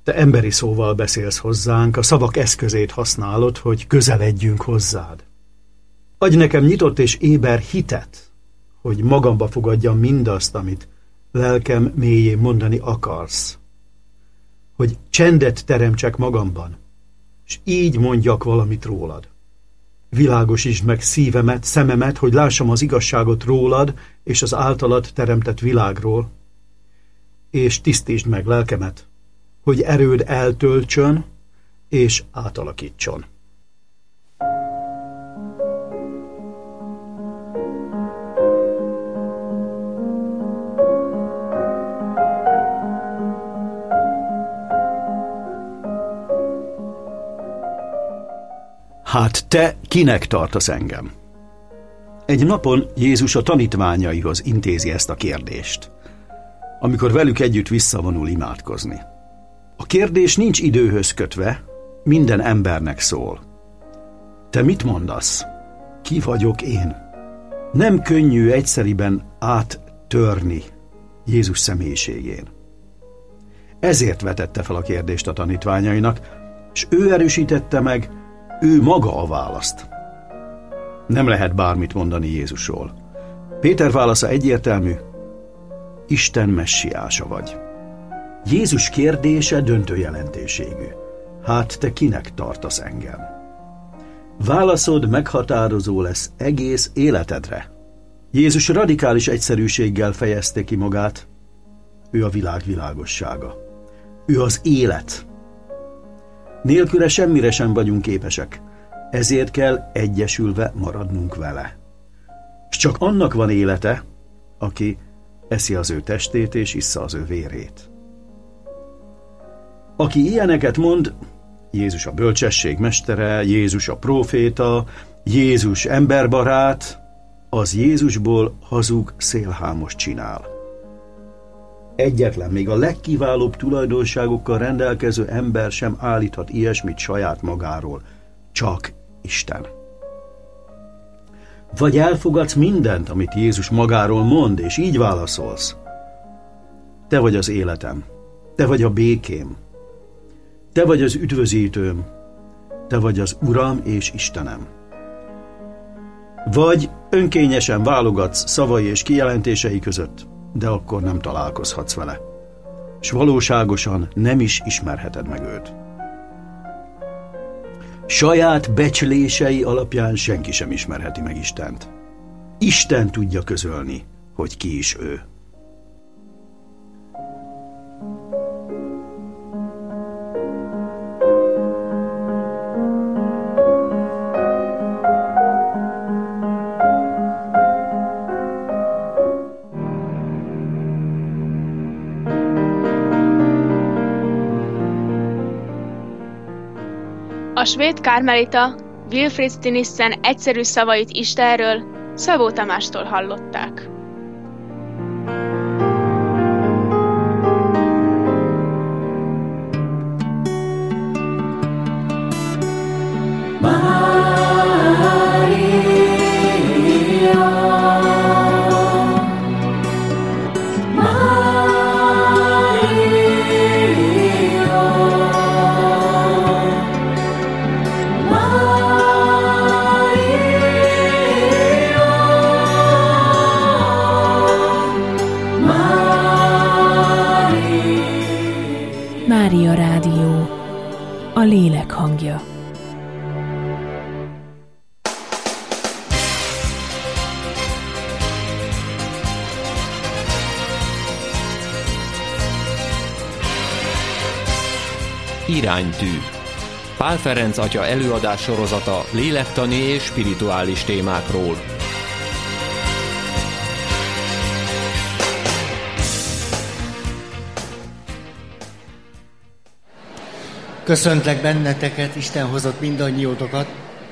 Te emberi szóval beszélsz hozzánk, a szavak eszközét használod, hogy közeledjünk hozzád. Adj nekem nyitott és éber hitet, hogy magamba fogadjam mindazt, amit lelkem mélyén mondani akarsz. Hogy csendet teremtsek magamban, és így mondjak valamit rólad. Világosítsd meg szívemet, szememet, hogy lássam az igazságot rólad és az általad teremtett világról, és tisztítsd meg lelkemet, hogy erőd eltöltsön és átalakítson. Hát te kinek tartasz engem? Egy napon Jézus a tanítványaihoz intézi ezt a kérdést, amikor velük együtt visszavonul imádkozni. A kérdés nincs időhöz kötve, minden embernek szól. Te mit mondasz? Ki vagyok én? Nem könnyű egyszeriben áttörni Jézus személyiségén. Ezért vetette fel a kérdést a tanítványainak, és ő erősítette meg, ő maga a választ. Nem lehet bármit mondani Jézusról. Péter válasza egyértelmű, Isten messiása vagy. Jézus kérdése döntő jelentőségű. Hát te kinek tartasz engem? Válaszod meghatározó lesz egész életedre. Jézus radikális egyszerűséggel fejezte ki magát. Ő a világ világossága. Ő az élet. Nélküle semmire sem vagyunk képesek, ezért kell egyesülve maradnunk vele. És csak annak van élete, aki eszi az ő testét és issza az ő vérét. Aki ilyeneket mond, Jézus a bölcsesség mestere, Jézus a próféta, Jézus emberbarát, az Jézusból hazug szélhámos csinál. Egyetlen, még a legkiválóbb tulajdonságokkal rendelkező ember sem állíthat ilyesmit saját magáról, csak Isten. Vagy elfogadsz mindent, amit Jézus magáról mond, és így válaszolsz. Te vagy az életem, te vagy a békém, te vagy az üdvözítőm, te vagy az Uram és Istenem. Vagy önkényesen válogatsz szavai és kijelentései között, de akkor nem találkozhatsz vele, és valóságosan nem is ismerheted meg őt. Saját becslései alapján senki sem ismerheti meg Istent. Isten tudja közölni, hogy ki is ő. A svéd kármelita Wilfrid Stinissen egyszerű szavait Istenről Szabó Tamástól hallották. Mária Rádió, a lélek hangja. Iránytű. Pál Ferenc atya előadás sorozata lélektani és spirituális témákról. Köszöntlek benneteket, Isten hozott mindannyiótokat.